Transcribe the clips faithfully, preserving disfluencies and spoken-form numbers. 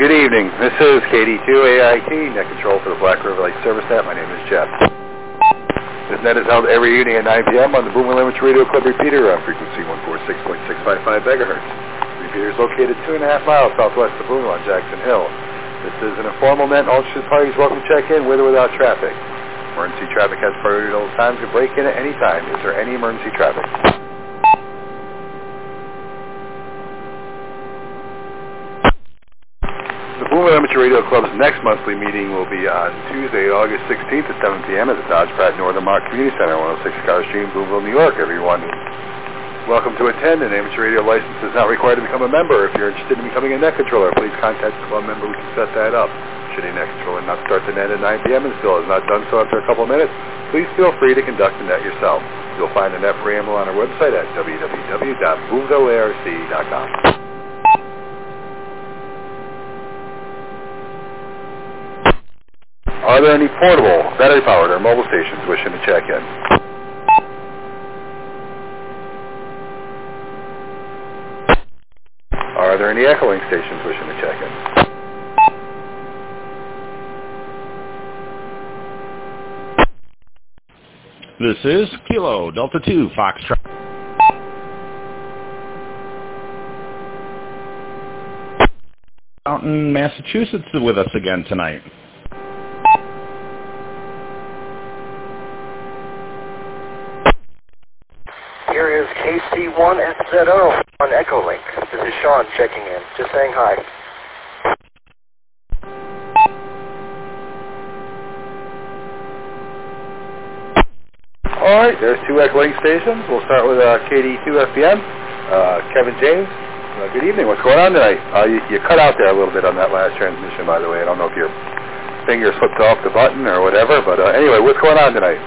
Good evening. This is K D two A I T, net control for the Black River Lake Service Net. My name is Jeff. This net is held every evening at nine p m on the Boom Unlimited Radio Club repeater on frequency one forty-six point six five five megahertz. The repeater is located two and a half miles southwest of Boom on Jackson Hill. This is an informal net. All interested parties welcome to check in with or without traffic. Emergency traffic has priority at all times and break in at any time. Is there any emergency traffic? The Boom Amateur Radio Club's next monthly meeting will be on Tuesday, August sixteenth at seven p m at the Dodge Pratt Northern Mark Community Center, one oh six Car Stream, Boomville, New York. Everyone is welcome to attend. An amateur radio license is not required to become a member. If you're interested in becoming a net controller, please contact the club member. We can set that up. Should a net controller not start the net at nine p m and still has not done so after a couple of minutes, please feel free to conduct the net yourself. You'll find the net preamble on our website at w w w dot boomville a r c dot com. Are there any portable, battery-powered, or mobile stations wishing to check in? Are there any echoing stations wishing to check in? This is Kilo Delta two Foxtrot. Out in Massachusetts with us again tonight. Here is K C one F Z O on Echolink. This is Sean checking in. Just saying hi. All right, there's two Echolink stations. We'll start with uh, K D two F B M. Uh, Kevin James, uh, good evening. What's going on tonight? Uh, you, you cut out there a little bit on that last transmission, by the way. I don't know if your finger slipped off the button or whatever, but uh, anyway, what's going on tonight?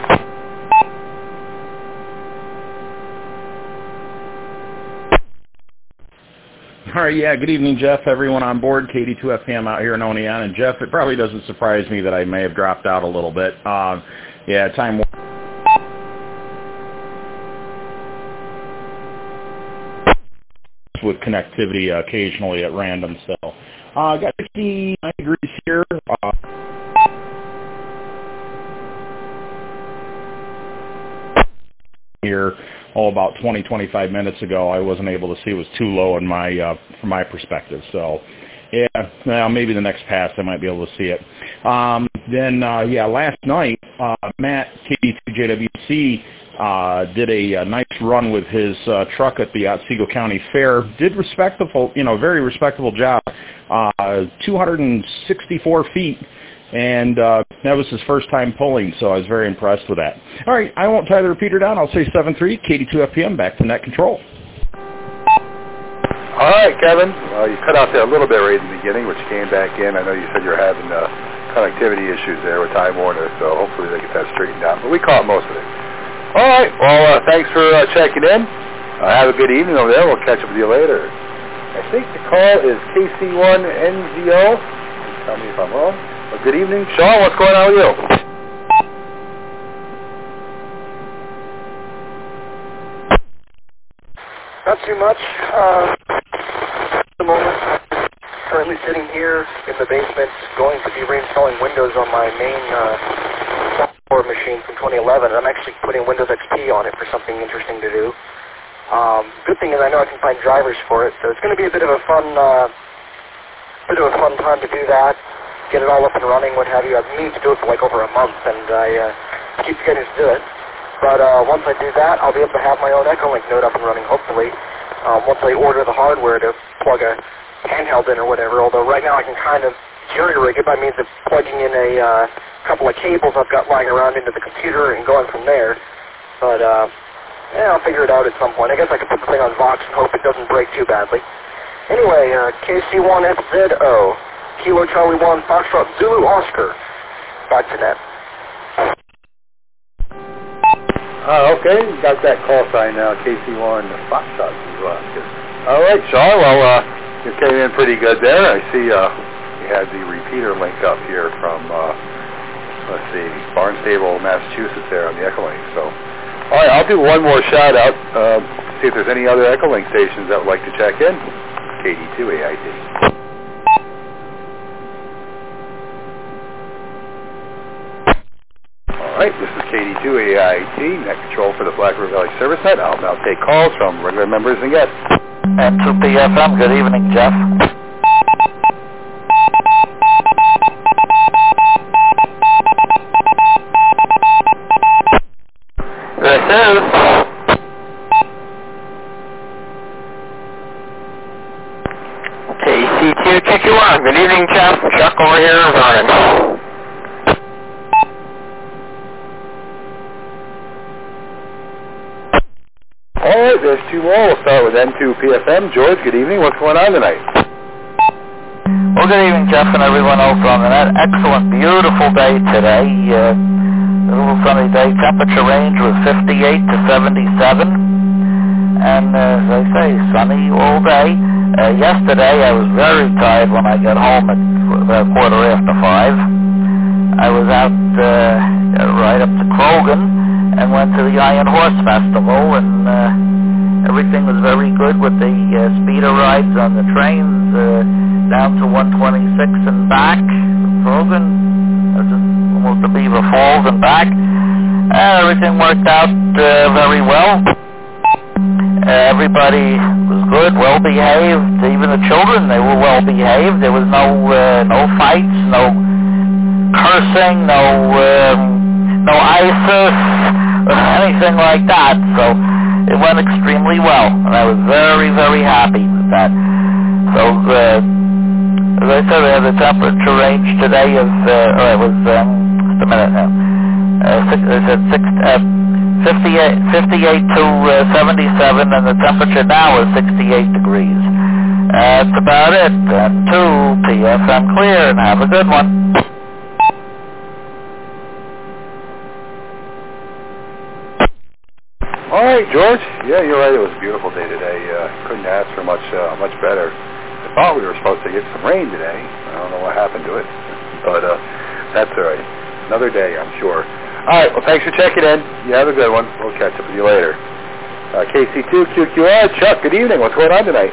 All right, yeah, good evening, Jeff. Everyone on board, K D two F M out here in Oneonta. And Jeff, it probably doesn't surprise me that I may have dropped out a little bit. Uh, yeah, time with connectivity uh, occasionally at random. So, uh, got sixty-nine degrees here. Uh, here. Oh, about twenty, twenty-five minutes ago, I wasn't able to see. It was too low in my, uh, from my perspective. So, yeah, well, maybe the next pass I might be able to see it. Um, then, uh, yeah, last night, uh, Matt, K D two J W C, uh, did a, a nice run with his uh, truck at the Otsego County Fair. Did respectable, you know, very respectable job. Uh, two hundred sixty-four feet. And uh, that was his first time pulling, so I was very impressed with that. All right, I won't tie the repeater down. I'll say seven three, K D two F P M, back to net control. All right, Kevin. Uh, you cut out there a little bit right in the beginning, but you came back in. I know you said you're having uh, connectivity issues there with Time Warner, so hopefully they get that straightened out. But we caught most of it. All right, well, uh, thanks for uh, checking in. Uh, have a good evening over there. We'll catch up with you later. I think the call is K C one N Z O. Tell me if I'm wrong. Well, good evening. Sean, what's going on with you? Not too much. Uh, at the moment, currently sitting here in the basement, going to be reinstalling Windows on my main uh, software machine from twenty eleven. I'm actually putting Windows X P on it for something interesting to do. Um, good thing is I know I can find drivers for it, so it's going to be a bit of a fun, uh, bit of a fun time to do that. Get it all up and running, what have you. I've needed to do it for like over a month, and I uh, keep forgetting to do it. But uh, once I do that, I'll be able to have my own Echolink node up and running, hopefully, um, once I order the hardware to plug a handheld in or whatever, although right now I can kind of jury-rig it by means of plugging in a uh, couple of cables I've got lying around into the computer and going from there. But, uh, yeah, I'll figure it out at some point. I guess I could put the thing on Vox and hope it doesn't break too badly. Anyway, uh, K C one F Z O. Kilo Charlie one, Foxtrot Zulu Oscar. Back to net. Uh, okay, got that call sign now, K C one, Foxtrot Zulu Oscar. All right, Sean, well, uh, you came in pretty good there. I see uh, you had the repeater link up here from, uh, let's see, Barnstable, Massachusetts there on the Echolink. So, all right, I'll do one more shout out, uh, see if there's any other Echolink stations that would like to check in. K D two A I T. right, this is K D two A I T, net control for the Black River Valley Service Net. I'll now take calls from regular members and guests. At two P F M, good evening, Jeff. This is K C two Q Q R. Good evening, Jeff. Chuck over here in Vernon. All right, there's two more. We'll start with N two P F M. George, good evening. What's going on tonight? Well, good evening, Jeff, and everyone else on the net. Excellent, beautiful day today. Uh, a little sunny day. Temperature range was fifty-eight to seventy-seven. And uh, as I say, sunny all day. Uh, yesterday, I was very tired when I got home at about quarter after five. I was out uh, right up to Krogan and went to the Iron Horse Festival, and uh, everything was very good with the uh, speeder rides on the trains uh, down to one twenty-six and back from Krogan, uh, just almost to Beaver Falls and back. Uh, everything worked out uh, very well. Uh, everybody was good, well behaved. Even the children, they were well behaved. There was no uh, no fights, no cursing, no um, no ISIS, anything like that. So it went extremely well, and I was very, very happy with that. So uh, as I said, we have the temperature range today of uh, oh, it was um, just a minute now. Uh, six, I said six, uh, fifty-eight, fifty-eight to uh, seventy-seven, and the temperature now is sixty-eight degrees. That's about it. And two P F M clear, and have a good one. All right, George. Yeah, you're right. It was a beautiful day today. Uh, couldn't ask for much uh, much better. I thought we were supposed to get some rain today. I don't know what happened to it, but uh, that's all right. Another day, I'm sure. All right. Well, thanks for checking in. You have a good one. We'll catch up with you later. Uh, K C two Q Q R. Chuck, good evening. What's going on tonight?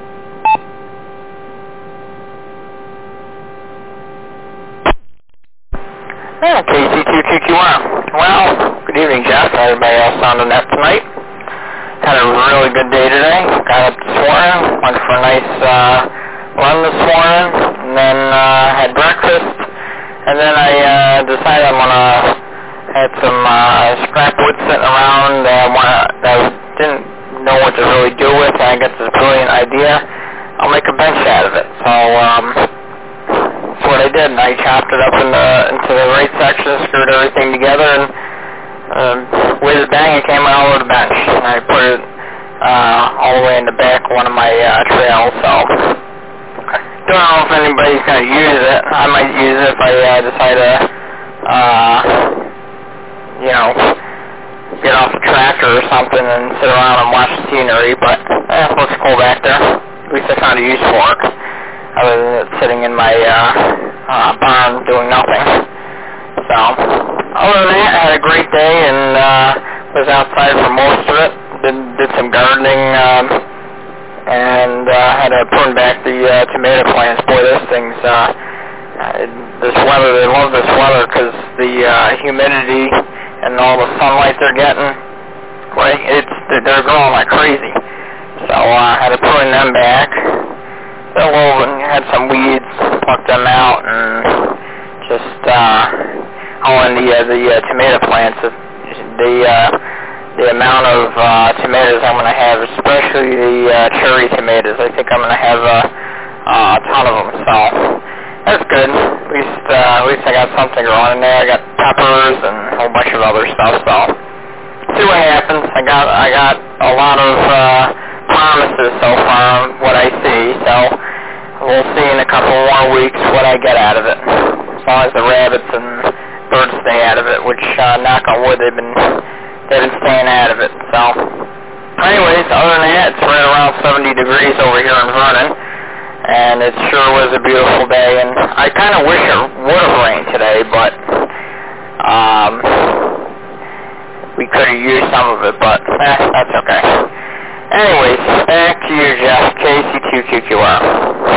Yeah, K C two Q Q R. Well, good evening, Jeff. Everybody else on the net tonight. Had a really good day today. Got up this morning, went for a nice uh, run this morning, and then uh, had breakfast, and then I uh, decided I'm gonna had some uh, scrap wood sitting around uh, that I didn't know what to really do with, and I got this brilliant idea. I'll make a bench out of it. So um, that's what I did, and I chopped it up in the, into the right section, screwed everything together, and uh, with a bang, it came out over the bench. And I put it uh, all the way in the back of one of my uh, trails, so don't know if anybody's going to use it. I might use it if I uh, decide to, uh, you know, get off a tractor or something and sit around and watch the scenery, but eh, it looks cool back there. At least I found a use for it, other than it sitting in my uh, uh, barn doing nothing. So, other than that, I had a great day and uh, was outside for most of it. Did, did some gardening um, and uh, had to prune back the uh, tomato plants. Boy, those things, uh, this weather, they love this weather because the uh, humidity and all the sunlight they're getting, like, it's, they're growing like crazy. So I uh, had to prune them back. So well, had some weeds, plucked them out, and just uh, oh, and the uh, the uh, tomato plants. The uh, the amount of uh, tomatoes I'm going to have, especially the uh, cherry tomatoes. I think I'm going to have a, uh, a ton of them. So that's good. At least uh, at least I got something growing in there. I got peppers and a whole bunch of other stuff. So see what happens. I got I got a lot of uh, promises so far, what I see. So we'll see in a couple more weeks what I get out of it. As long as the rabbits and birds stay out of it, which uh, knock on wood, they've been they've been staying out of it. So, anyways, other than that, it's right around seventy degrees over here in Vernon, and it sure was a beautiful day. And I kind of wish it would have rained today, but um, we could have used some of it. But eh, that's okay. Anyways, back to you, Jeff. K C two Q Q R.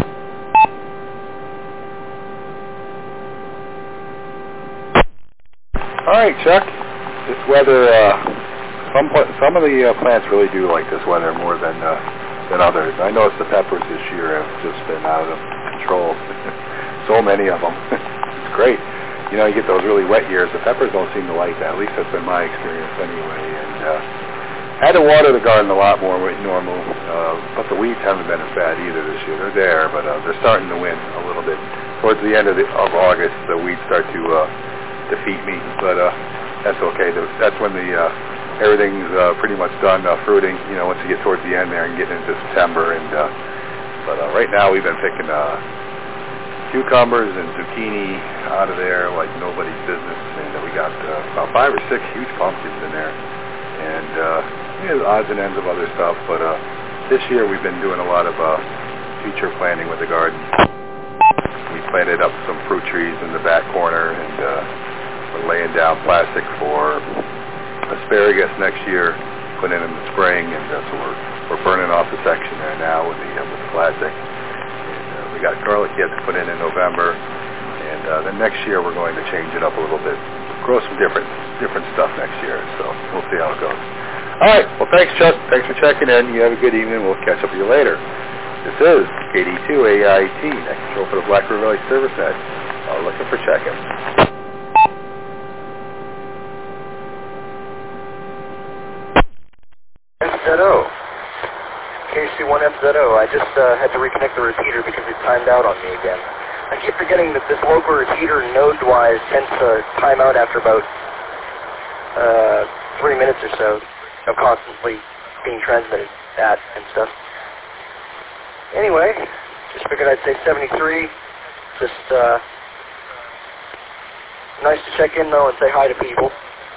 All right, Chuck. This weather, uh, some some of the uh, plants really do like this weather more than uh, than others. I noticed the peppers this year have just been out of control. So many of them. It's great. You know, you get those really wet years. The peppers don't seem to like that. At least that's been my experience anyway. And uh, had to water the garden a lot more than normal. Uh, but the weeds haven't been as bad either this year. They're there, but uh, they're starting to win a little bit. Towards the end of, the, of August, the weeds start to uh, defeat me. But uh, that's okay. That's when the uh, everything's uh, pretty much done uh, fruiting. You know, once you get towards the end there and getting into September. And uh, but uh, right now we've been picking Uh, cucumbers and zucchini out of there like nobody's business, and uh, we got uh, about five or six huge pumpkins in there, and uh, you know, odds and ends of other stuff. But uh, this year we've been doing a lot of uh, feature planting with the garden. We planted up some fruit trees in the back corner, and uh, we're laying down plastic for asparagus next year, put in in the spring, and uh, so we're we're burning off the section there now with the uh, with the plastic. We got garlic yet to put in in November, and uh, then next year we're going to change it up a little bit, grow some different different stuff next year. So we'll see how it goes. All right. Well, thanks, Chuck. Thanks for checking in. You have a good evening. We'll catch up with you later. This is K D two A I T, Net Control for the Black River Valley Service Net. Uh, looking for check-in. S Z O. K C one F Z O. I just uh, had to reconnect the repeater because it timed out on me again. I keep forgetting that this local repeater node-wise tends to time out after about uh, three minutes or so of constantly being transmitted at and stuff. Anyway, just figured I'd say seventy-three. Just uh, nice to check in though and say hi to people.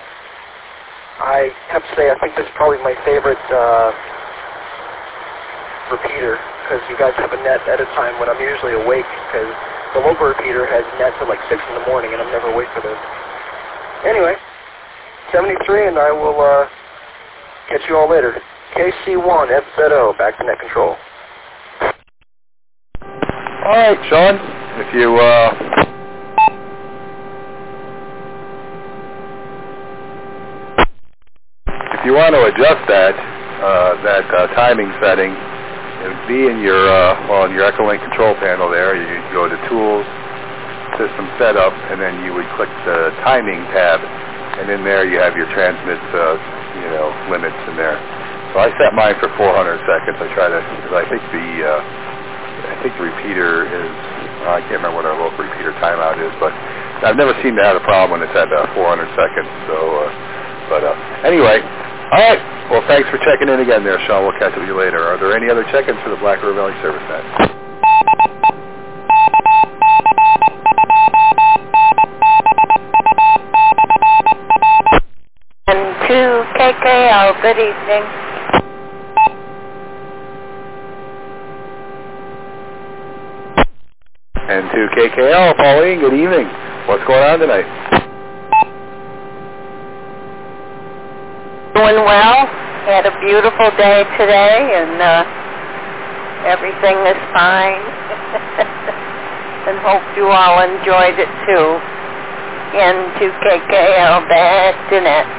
I have to say I think this is probably my favorite uh, repeater, because you guys have a net at a time when I'm usually awake, because the local repeater has nets at like six in the morning and I'm never awake for those. Anyway, seventy-three, and I will uh, catch you all later. K C one F Z O, back to net control. All right, Sean, if you uh, if you want to adjust that uh, that uh, timing setting, it would be in your, uh, well, in your Echolink control panel there. You go to Tools, System Setup, and then you would click the Timing tab, and in there you have your transmit, uh, you know, limits in there. So I set mine for four hundred seconds. I try to, because I think the, uh, I think the repeater is, uh, I can't remember what our local repeater timeout is, but I've never seemed to have a problem when it's at uh, four hundred seconds. So, uh, but uh, anyway, all right. Well, thanks for checking in again there, Sean. We'll catch up with you later. Are there any other check-ins for the Black River Valley Service Net? And to K K L, good evening. And to K K L, Pauline, good evening. What's going on tonight? Doing well. Had a beautiful day today, and uh, everything is fine. And hope you all enjoyed it too. And to K K L, back to net.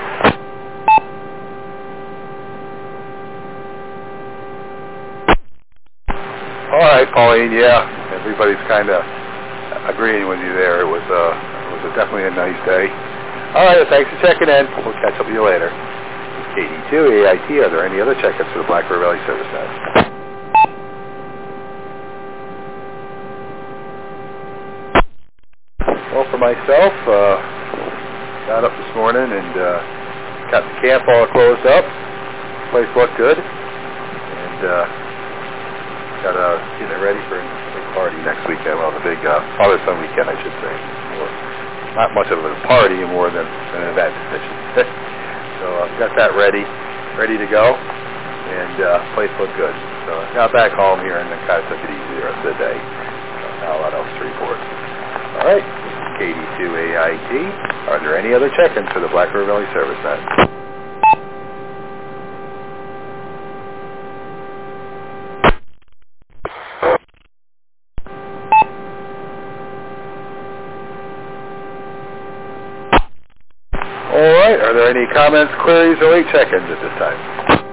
All right, Pauline. Yeah, everybody's kind of agreeing with you there. It was, uh, it was a definitely a nice day. All right, thanks for checking in. We'll catch up with you later. K D two A I T. Are there any other check-ins for the Black River Valley Service Net? Well, for myself, uh, got up this morning and uh, got the camp all closed up. Place looked good, and uh, got uh, getting it ready for a big party next weekend. Well, the big uh, Father's Son weekend, I should say. Or not much of a party, more than an event, I should say. So I've uh, got that ready, ready to go, and uh, place looked good. So I got back home here and then kind of took it easy the rest of the day. So not a lot else to report. All right, K D two A I T. Are there any other check-ins for the Black River Valley Service Net? All right. Are there any comments, queries, or late check-ins at this time?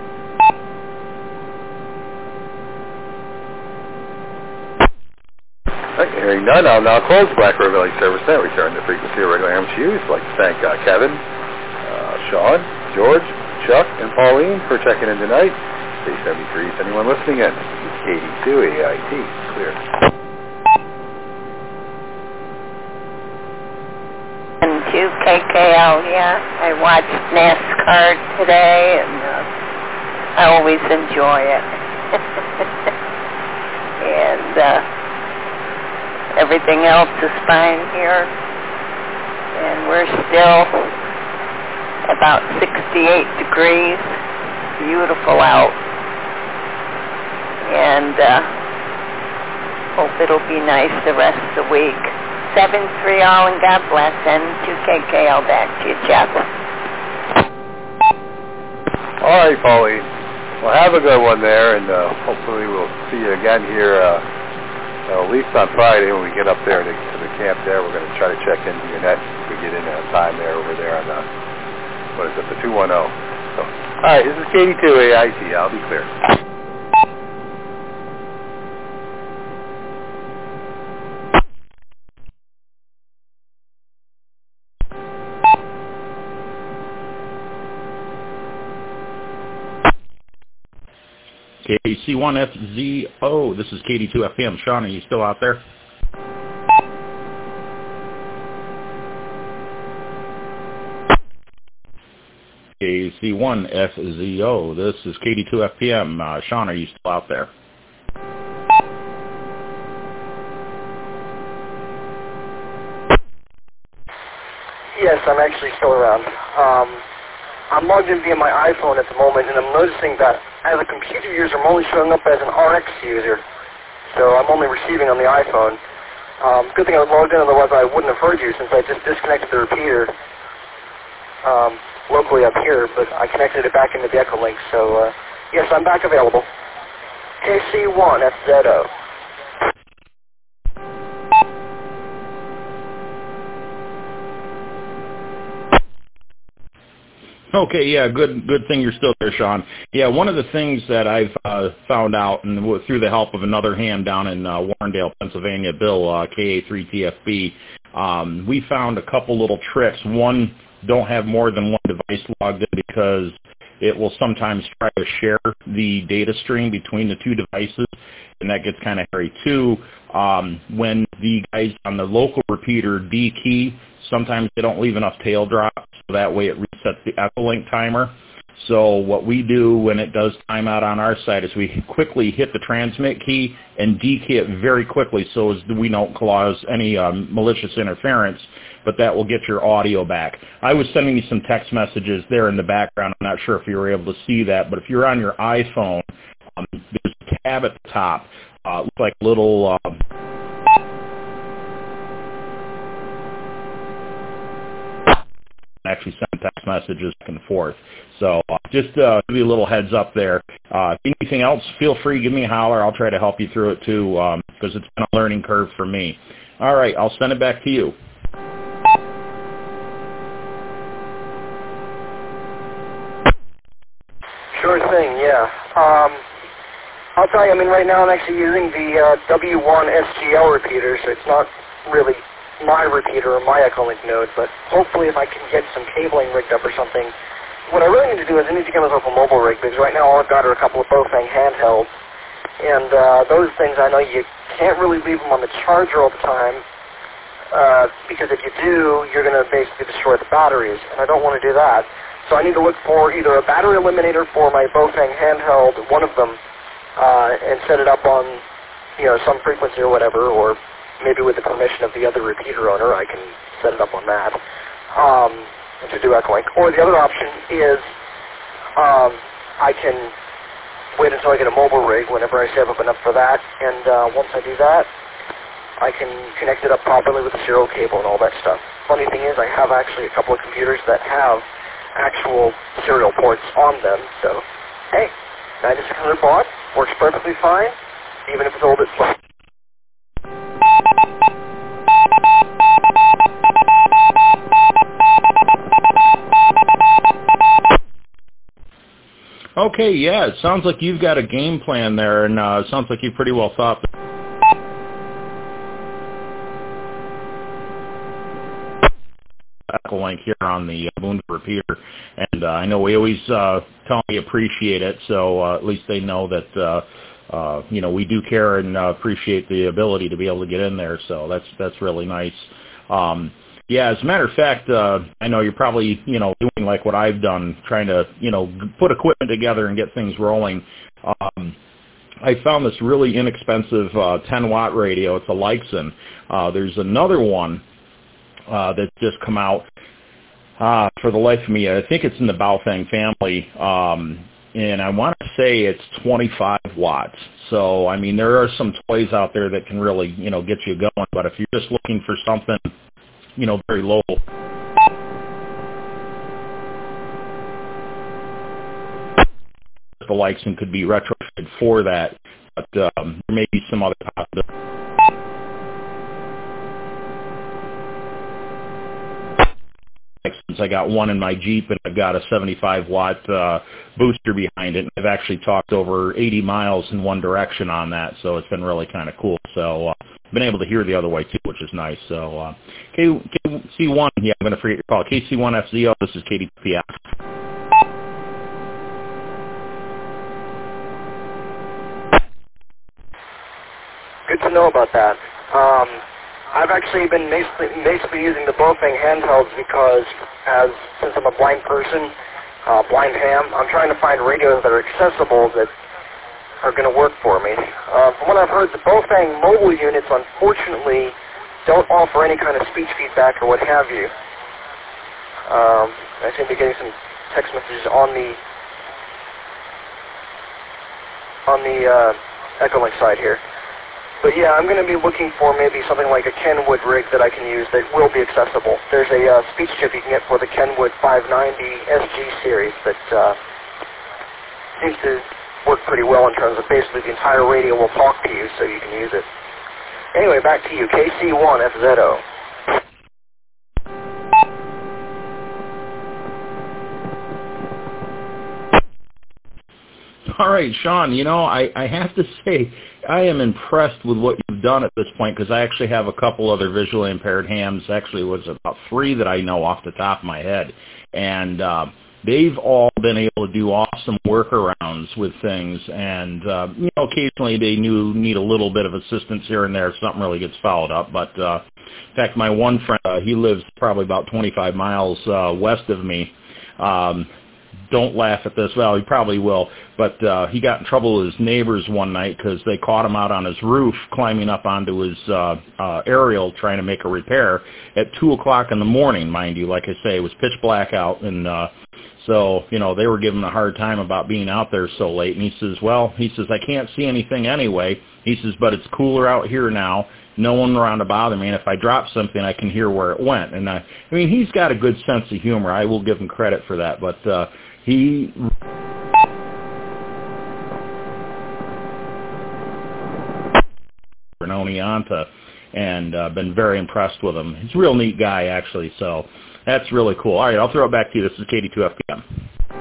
All right, hearing none, I'll now close the Black River Valley Service Net. Return to frequency of regular A M Q Us. I'd like to thank uh, Kevin, uh, Sean, George, Chuck, and Pauline for checking in tonight. Day seventy-three, is anyone listening in? eighty-two A I T. Clear. And to K K L, yeah. I watched NASCAR today, and uh, I always enjoy it. and uh, everything else is fine here. And we're still about sixty-eight degrees. Beautiful out. And uh, hope it'll be nice the rest of the week. seven three all, and God bless. And to K K L, back to you, Jeff. All right, Pauline. Well, have a good one there, and uh, hopefully we'll see you again here uh, uh, at least on Friday when we get up there to, to the camp there. We're going to try to check into your net if we get in on time there over there on the, what is it, the two one zero. So, all right, this is K D two A I T. I'll be clear. K C one F Z O, this is K D two F M. Sean, are you still out there? K C one F Z O, this is K D two F M. Uh, Sean, are you still out there? Yes, I'm actually still around. Um, I'm logged in via my iPhone at the moment, and I'm noticing that as a computer user, I'm only showing up as an R X user. So I'm only receiving on the iPhone. Um, good thing I was logged in, otherwise I wouldn't have heard you since I just disconnected the repeater um, locally up here, but I connected it back into the Echolink. So, uh, yes, I'm back available. K C one F Z O. Okay, yeah, good good thing you're still there, Sean. Yeah, one of the things that I've uh, found out, and through the help of another hand down in uh, Warrendale, Pennsylvania, Bill, uh, K A three T F B, um, we found a couple little tricks. One, don't have more than one device logged in because it will sometimes try to share the data stream between the two devices, and that gets kind of hairy. Two, um, when the guys on the local repeater D-key, sometimes they don't leave enough tail drops, so that way it resets the Echolink timer. So what we do when it does timeout on our side is we quickly hit the transmit key and D-key it very quickly so as we don't cause any um, malicious interference, but that will get your audio back. I was sending you some text messages there in the background. I'm not sure if you were able to see that, but if you're on your iPhone, um, there's a tab at the top. Uh, looks like a little... Uh, actually send text messages back and forth. So uh, just uh, give you a little heads up there. Uh, anything else, feel free, give me a holler. I'll try to help you through it too because um, it's been a learning curve for me. All right, I'll send it back to you. Sure thing, yeah. Um, I'll tell you, I mean, right now I'm actually using the uh, W one S G L repeater, so it's not really my repeater or my Echolink node, but hopefully if I can get some cabling rigged up or something. What I really need to do is I need to get myself a mobile rig, because right now all I've got are a couple of Bofang handhelds, and uh, those things I know you can't really leave them on the charger all the time, uh, because if you do, you're going to basically destroy the batteries, and I don't want to do that. So I need to look for either a battery eliminator for my Bofang handheld, one of them, uh, and set it up on, you know, some frequency or whatever, or maybe with the permission of the other repeater owner, I can set it up on that um, to do Echolink. Or the other option is um, I can wait until I get a mobile rig whenever I save up enough for that, and uh, once I do that, I can connect it up properly with the serial cable and all that stuff. Funny thing is, I have actually a couple of computers that have actual serial ports on them, so hey, ninety-six hundred baud works perfectly fine, even if it's a little bit slow. Okay, yeah, it sounds like you've got a game plan there, and uh, it sounds like you pretty well thought that. Link here on the uh, Moon repeater, and uh, I know we always uh, tell them we appreciate it, so uh, at least they know that uh, uh, you know we do care and uh, appreciate the ability to be able to get in there. So that's that's really nice. Um, yeah, as a matter of fact, uh, I know you're probably you know doing like what I've done, trying to you know put equipment together and get things rolling. Um, I found this really inexpensive uh, ten watt radio. It's a Leixen. Uh, there's another one uh, that's just come out. Uh, for the life of me, I think it's in the Baofeng family, um, and I want to say it's twenty-five watts. So, I mean, there are some toys out there that can really, you know, get you going. But if you're just looking for something, you know, very low, the Leixen could be retrofitted for that. But um, there may be some other possibilities. I got one in my Jeep, and I've got a seventy-five watt uh, booster behind it. And I've actually talked over eighty miles in one direction on that, so it's been really kind of cool. So uh, I've been able to hear the other way, too, which is nice. So uh, K C one, yeah, I'm going to forget your call. K C one F Z O, this is K D P F. Good to know about that. Um, I've actually been basically, basically using the Baofeng handhelds because, as since I'm a blind person, uh, blind ham, I'm trying to find radios that are accessible that are going to work for me. Uh, from what I've heard, the Baofeng mobile units, unfortunately, don't offer any kind of speech feedback or what have you. Um, I seem to be getting some text messages on the on the uh, Echolink side here. But yeah, I'm going to be looking for maybe something like a Kenwood rig that I can use that will be accessible. There's a uh, speech chip you can get for the Kenwood five ninety S G series that uh, seems to work pretty well in terms of basically the entire radio will talk to you so you can use it. Anyway, back to you, K C one F Z O. All right, Sean, you know, I, I have to say, I am impressed with what you've done at this point because I actually have a couple other visually impaired hams. Actually, it was about three that I know off the top of my head. And uh, they've all been able to do awesome workarounds with things. And, uh, you know, occasionally they do need a little bit of assistance here and there if something really gets fouled up. But, uh, in fact, my one friend, uh, he lives probably about twenty-five miles uh, west of me. Um Don't laugh at this. Well, he probably will. But uh, he got in trouble with his neighbors one night because they caught him out on his roof climbing up onto his uh, uh, aerial trying to make a repair at two o'clock in the morning, mind you. Like I say, it was pitch black out. And uh, so, you know, they were giving him a hard time about being out there so late. And he says, well, he says, I can't see anything anyway. He says, but it's cooler out here now. No one around to bother me, and if I drop something, I can hear where it went. And I, I mean, he's got a good sense of humor. I will give him credit for that. But uh, he Renoni Anta, and uh, been very impressed with him. He's a real neat guy, actually. So that's really cool. All right, I'll throw it back to you. This is K D two F P M.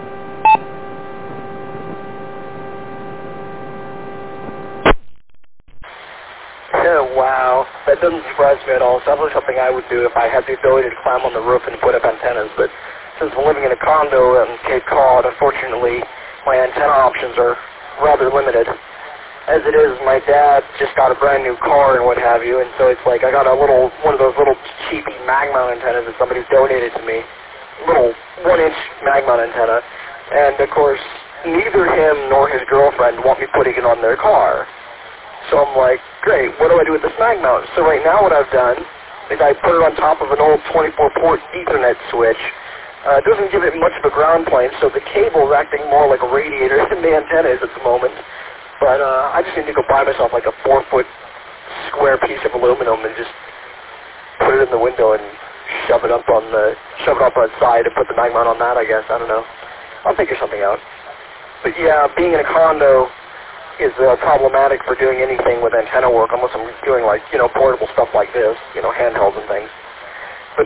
Oh, wow. That doesn't surprise me at all. It's definitely something I would do if I had the ability to climb on the roof and put up antennas. But since I'm living in a condo in Cape Cod, unfortunately, my antenna options are rather limited. As it is, my dad just got a brand new car and what have you, and so it's like I got a little, one of those little cheapy mag mount antennas that somebody donated to me. Little one-inch mag mount antenna. And, of course, neither him nor his girlfriend want me putting it on their car. So I'm like, great, what do I do with this mag mount? So right now what I've done is I put it on top of an old twenty-four port Ethernet switch. Uh, it doesn't give it much of a ground plane, so the cable is acting more like a radiator than the antenna is at the moment. But uh, I just need to go buy myself like a four-foot square piece of aluminum and just put it in the window and shove it up on the shove it up on the side and put the mag mount on that, I guess. I don't know. I'll figure something out. But yeah, being in a condo is uh, problematic for doing anything with antenna work unless I'm doing like, you know, portable stuff like this, you know, handhelds and things. But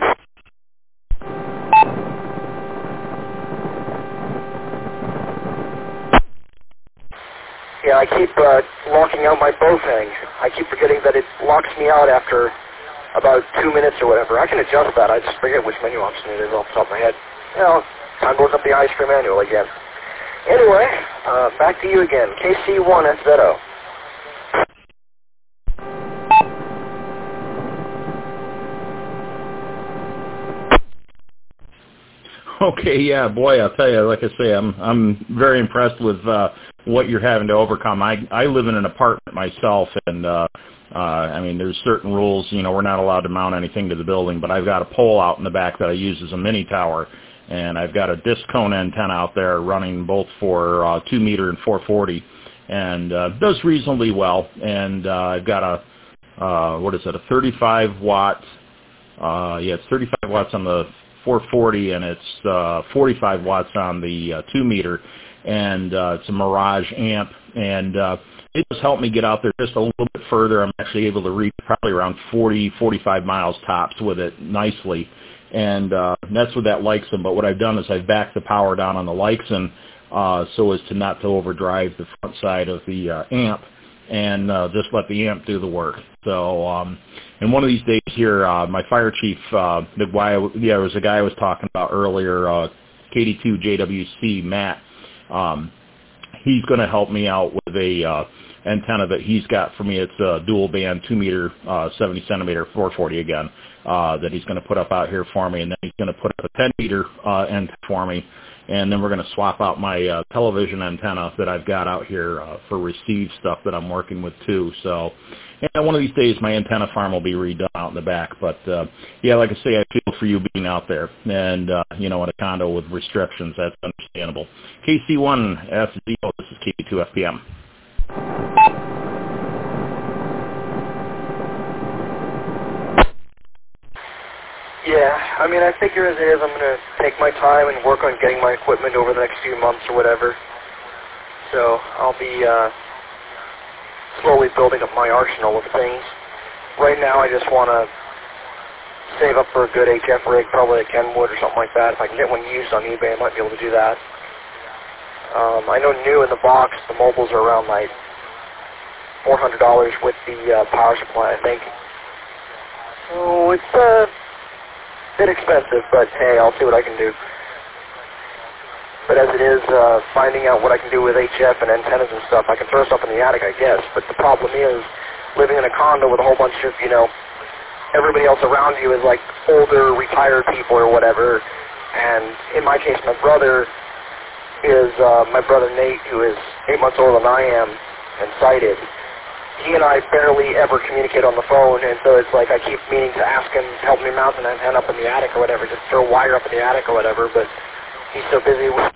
Yeah, I keep uh, locking out my Bofang. I keep forgetting that it locks me out after about two minutes or whatever. I can adjust that. I just forget which menu option it is off the top of my head. You know, time to look up the iStream manual again. Anyway, uh, back to you again. K C one S Z O. Okay, yeah, boy, I'll tell you, like I say, I'm I'm very impressed with uh, what you're having to overcome. I I live in an apartment myself, and uh, uh, I mean, there's certain rules. You know, we're not allowed to mount anything to the building, but I've got a pole out in the back that I use as a mini tower, and I've got a disc cone antenna out there running both for uh, two meter and four forty, and uh, does reasonably well. And uh, I've got a uh, what is it, a thirty-five watt? Uh, yeah, it's thirty-five watts on the four forty, and it's uh, forty-five watts on the uh, two meter, and uh, it's a Mirage amp, and uh, it just helped me get out there just a little bit further. I'm actually able to reach probably around forty, forty-five miles tops with it nicely, and uh, that's with that Leixen. But what I've done is I've backed the power down on the Leixen uh, so as to not to overdrive the front side of the uh, amp, and uh, just let the amp do the work. So, um, and one of these days here, uh, my fire chief, uh, the guy, yeah, it was a guy I was talking about earlier, uh, K D two J W C, Matt. Um, he's going to help me out with a uh, antenna that he's got for me. It's a dual band, two meter, uh, seventy centimeter, four forty again, uh, that he's going to put up out here for me, and then he's going to put up a ten meter uh, antenna for me. And then we're going to swap out my uh, television antenna that I've got out here uh, for receive stuff that I'm working with too. So, and one of these days my antenna farm will be redone out in the back. But uh, yeah, like I say, I feel for you being out there, and uh, you know, in a condo with restrictions, that's understandable. K C one S Z O, this is K two F P M. Yeah, I mean, I figure as it is, I'm going to take my time and work on getting my equipment over the next few months or whatever. So I'll be uh, slowly building up my arsenal of things. Right now, I just want to save up for a good H F rig, probably a Kenwood or something like that. If I can get one used on eBay, I might be able to do that. Um, I know new in the box, the mobiles are around like four hundred dollars with the uh, power supply, I think. So it's uh, bit expensive, but hey, I'll see what I can do. But as it is, uh, finding out what I can do with H F and antennas and stuff, I can throw stuff in the attic, I guess. But the problem is, living in a condo with a whole bunch of, you know, everybody else around you is like older, retired people or whatever. And in my case, my brother is, uh, my brother Nate, who is eight months older than I am and sighted. He and I barely ever communicate on the phone, and so it's like I keep meaning to ask him to help me mount an antenna up in the attic or whatever, just throw a wire up in the attic or whatever, but he's so busy with...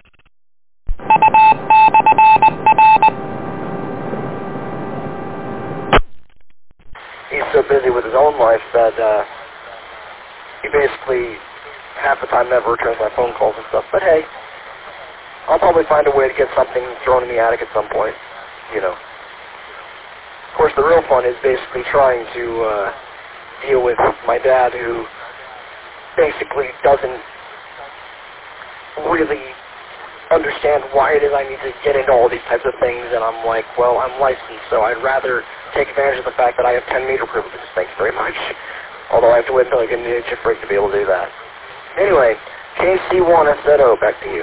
He's so busy with his own life that uh, he basically half the time never returns my phone calls and stuff. But hey, I'll probably find a way to get something thrown in the attic at some point, you know. Of course, the real fun is basically trying to uh, deal with my dad, who basically doesn't really understand why it is I need to get into all these types of things, and I'm like, well, I'm licensed, so I'd rather take advantage of the fact that I have ten meter privileges, thanks very much, although I have to wait until I get an H F rig to be able to do that. Anyway, K C one S Z O, back to you.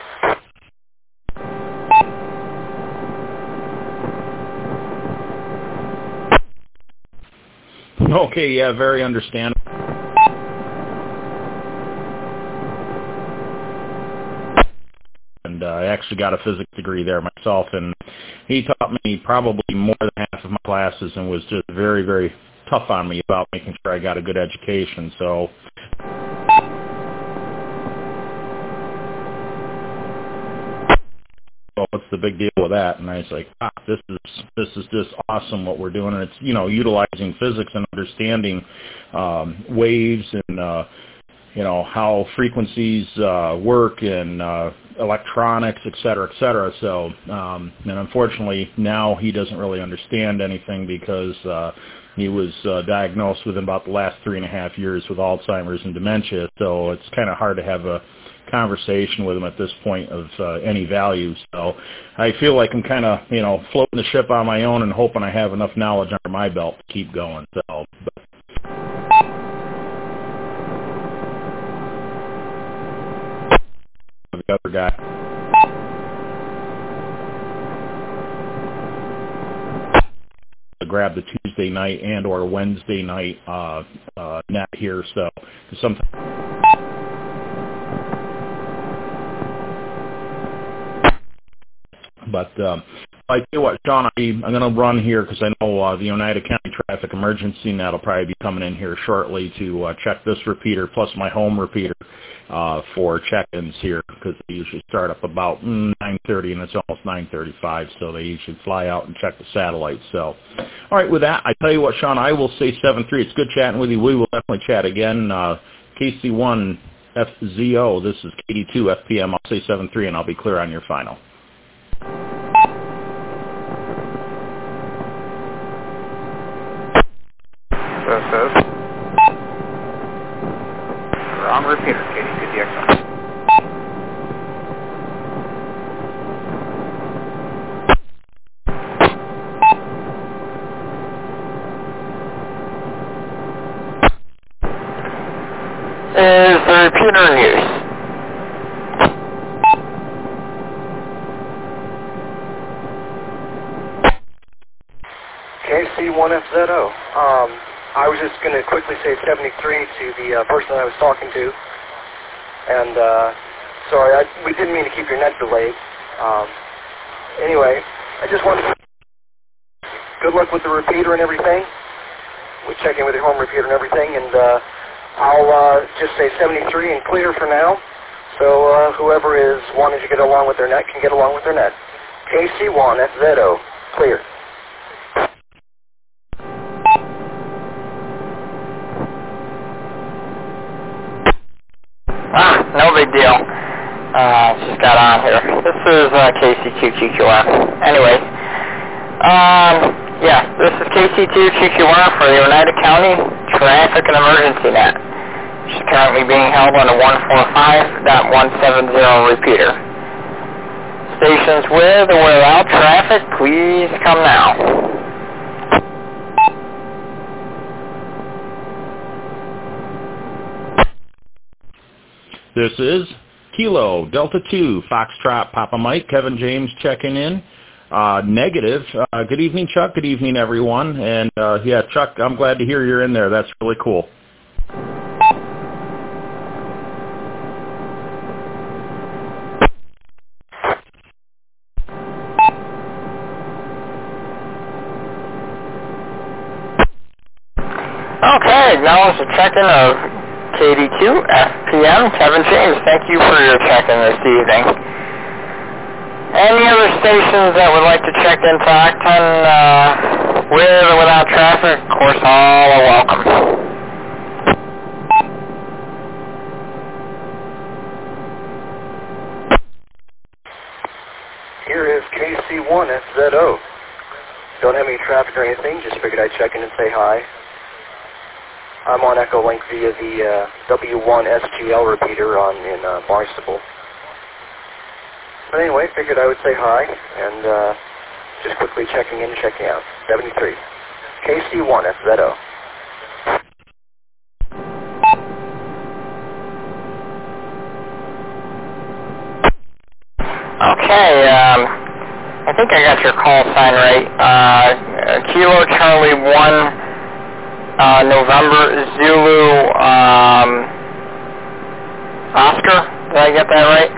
Okay, yeah, very understandable. And uh, I actually got a physics degree there myself, and he taught me probably more than half of my classes and was just very, very tough on me about making sure I got a good education. So, well, what's the big deal with that? And I was like, ah, this is this is just awesome what we're doing. And it's, you know, utilizing physics and understanding um, waves and uh, you know, how frequencies uh, work and uh, electronics, et cetera, et cetera. So, um, and unfortunately, now he doesn't really understand anything because uh, He was uh, diagnosed within about the last three and a half years with Alzheimer's and dementia, so it's kind of hard to have a conversation with him at this point of uh, any value. So I feel like I'm kind of, you know, floating the ship on my own and hoping I have enough knowledge under my belt to keep going. So. But the other guy. Grab the Tuesday night and or Wednesday night uh, uh, net here, so sometimes. But um, I tell you what, Sean, I, I'm going to run here because I know uh, the Oneida County Traffic Emergency net will probably be coming in here shortly to uh, check this repeater plus my home repeater uh, for check-ins here, because they usually start up about mm, nine thirty and it's almost nine thirty-five, so they usually fly out and check the satellites. So, all right, with that, I tell you what, Sean, I will say seven three. It's good chatting with you. We will definitely chat again. Uh, K C one F Z O, this is K D two F P M. I'll say seven three, and I'll be clear on your final. This is wrong repeater, K D two D X O. Is the repeater in use? K C one F Z O. Um, I was just going to quickly say seventy-three to the uh, person I was talking to. And, uh, sorry, I, we didn't mean to keep your net delayed. Um, anyway, I just wanted to good luck with the repeater and everything. We check in with your home repeater and everything, and uh, I'll uh, just say seventy-three and clear for now. So uh, whoever is wanting to get along with their net can get along with their net. K C one F Z O, clear. Ah, no big deal. Uh, just got on here. This is uh, K C two Q Q R. Anyway, um, yeah, this is K C two Q Q R for the Oneida County Traffic and Emergency Net. She's currently being held on a one forty-five point one seventy repeater. Stations with or without traffic, please come now. This is Kilo, Delta two, Foxtrot, Papa Mike, Kevin James checking in. Uh, negative. Uh, good evening, Chuck. Good evening, everyone. And, uh, yeah, Chuck, I'm glad to hear you're in there. That's really cool. Okay, acknowledge the check-in of K D two F P M. Kevin James, thank you for your check-in this evening. Any other stations that would like to check in to Octon uh, with or without traffic, of course, all are welcome. Here is K C one F Z O. Don't have any traffic or anything, just figured I'd check in and say hi. I'm on Echolink via the uh, W one S G L repeater on in uh, Barnstable. But anyway, figured I would say hi and uh, just quickly checking in and checking out. seventy-three. K C one F Z O. Okay, um, I think I got your call sign right. Uh, Kilo Charlie one. Uh, November Zulu um, Oscar, did I get that right?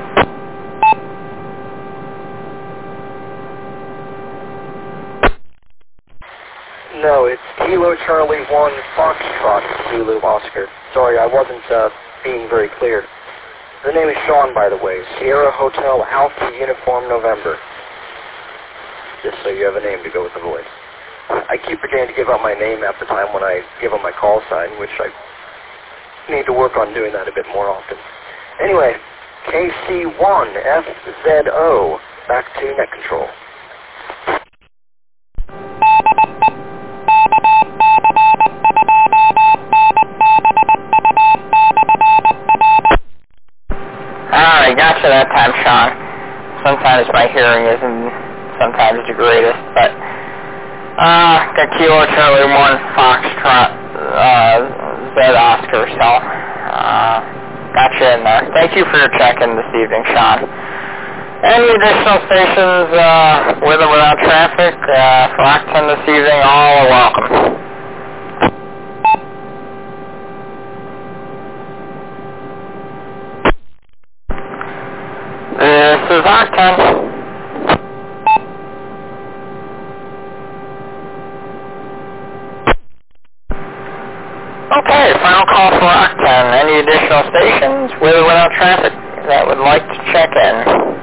No, it's Kilo Charlie one Foxtrot Zulu Oscar. Sorry, I wasn't uh, being very clear. The name is Sean, by the way. Sierra Hotel Alpha Uniform November. Just so you have a name to go with the voice. I keep forgetting to give out my name half the time when I give out my call sign, which I need to work on doing that a bit more often. Anyway, K C one F Z O, back to net control. got you that time, Sean. Sometimes my hearing isn't sometimes the greatest, but uh, got Kilo Charlie one Foxtrot uh, Z Oscar, so uh, got you in there. Thank you for your check-in this evening, Sean. Any additional stations uh, with or without traffic uh, for Octen this evening, all are welcome. This is Octen. Okay, final call for Octen. Any additional stations with or without traffic that would like to check in?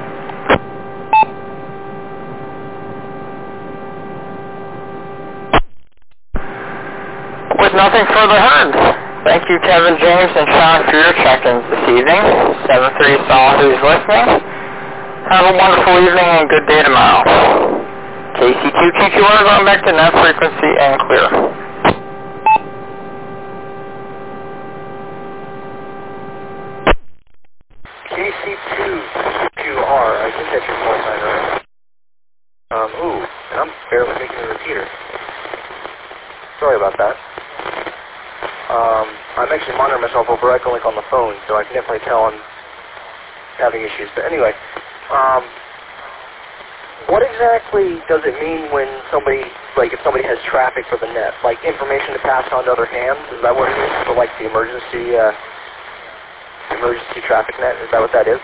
With nothing further heard, thank you, Kevin James and Sean, for your check-ins this evening. seven three is all who's listening. Have a wonderful evening and good day tomorrow. K C two Q Q R going back to net frequency and clear. K C two Q Q R, I think that's your call sign, right? Um, ooh, and I'm barely making a repeater. Sorry about that. Um, I'm actually monitoring myself over Echolink on the phone, so I can definitely tell I'm having issues. But anyway, um, what exactly does it mean when somebody, like if somebody has traffic for the net? Like information to pass on to other hands? Is that what it is? For like the emergency, uh, emergency traffic net? Is that what that is?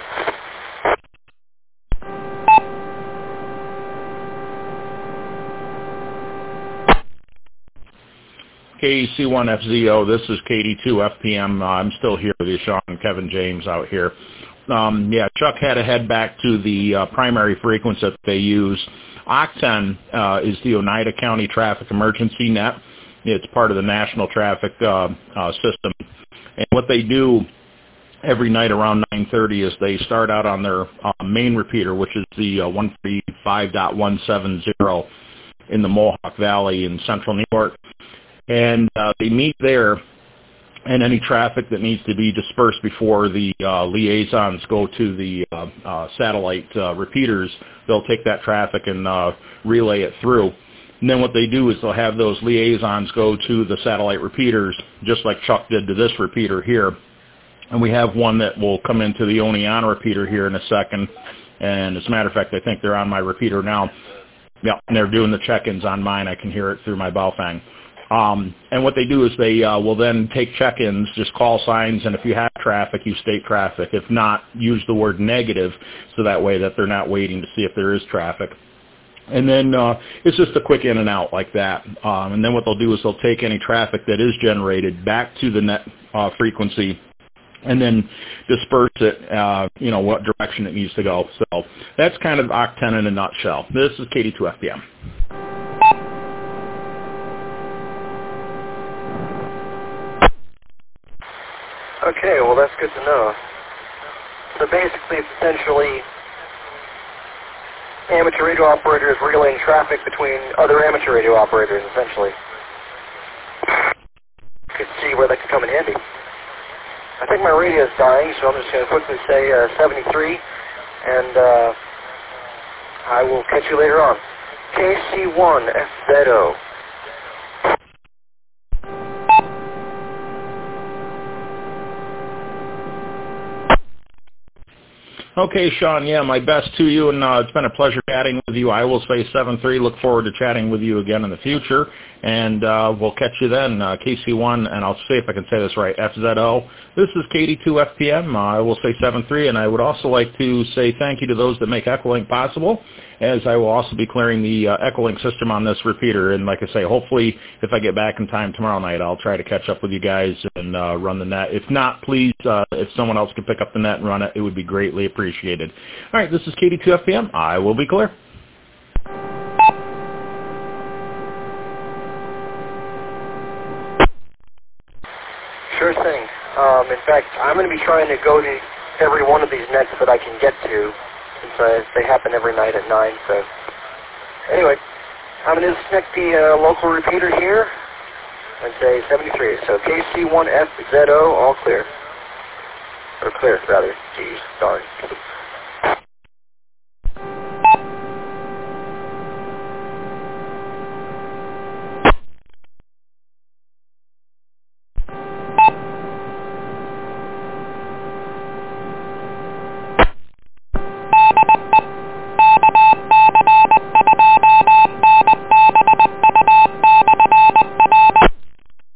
K E C one F Z O, this is K D two F P M. Uh, I'm still here with you, Sean and Kevin James out here. Um, yeah, Chuck had to head back to the uh, primary frequency that they use. Octen uh, is the Oneida County Traffic Emergency Net. It's part of the National Traffic uh, uh, System. And what they do every night around nine thirty is they start out on their uh, main repeater, which is the uh, one thirty-five dot one seventy in the Mohawk Valley in central New York. And uh, they meet there, and any traffic that needs to be dispersed before the uh, liaisons go to the uh, uh, satellite uh, repeaters, they'll take that traffic and uh, relay it through. And then what they do is they'll have those liaisons go to the satellite repeaters, just like Chuck did to this repeater here. And we have one that will come into the Oneida repeater here in a second. And as a matter of fact, I think they're on my repeater now. Yeah, and they're doing the check-ins on mine. I can hear it through my Baofeng. Um, and what they do is they uh, will then take check-ins, just call signs, and if you have traffic, you state traffic. If not, use the word negative, so that way that they're not waiting to see if there is traffic. And then uh, it's just a quick in and out like that. Um, and then what they'll do is they'll take any traffic that is generated back to the net uh, frequency and then disperse it, uh, you know, what direction it needs to go. So that's kind of Octen in a nutshell. This is K D two F P M. Okay, well that's good to know. So basically it's essentially amateur radio operators relaying traffic between other amateur radio operators, essentially. Could see where that could come in handy. I think my radio is dying, so I'm just going to quickly say uh, seventy-three, and uh, I will catch you later on. K C one F Z O. Okay, Sean, yeah, my best to you, and uh, it's been a pleasure chatting with you. I will say seven three. Look forward to chatting with you again in the future, and uh, we'll catch you then. Uh, K C one, and I'll see if I can say this right, F Z O. This is K D two F P M. Uh, I will say seven three, and I would also like to say thank you to those that make Echolink possible, as I will also be clearing the uh, Echolink system on this repeater. And like I say, hopefully if I get back in time tomorrow night, I'll try to catch up with you guys and uh, run the net. If not, please, uh, if someone else can pick up the net and run it, it would be greatly appreciated. All right, this is K D two F P M. I will be clear. Sure thing. Um, in fact, I'm going to be trying to go to every one of these nets that I can get to, since uh, they happen every night at nine. So, anyway, I'm going to disconnect the uh, local repeater here and say seventy-three. So K C one F Z O, all clear. or clear, rather. Geez, sorry.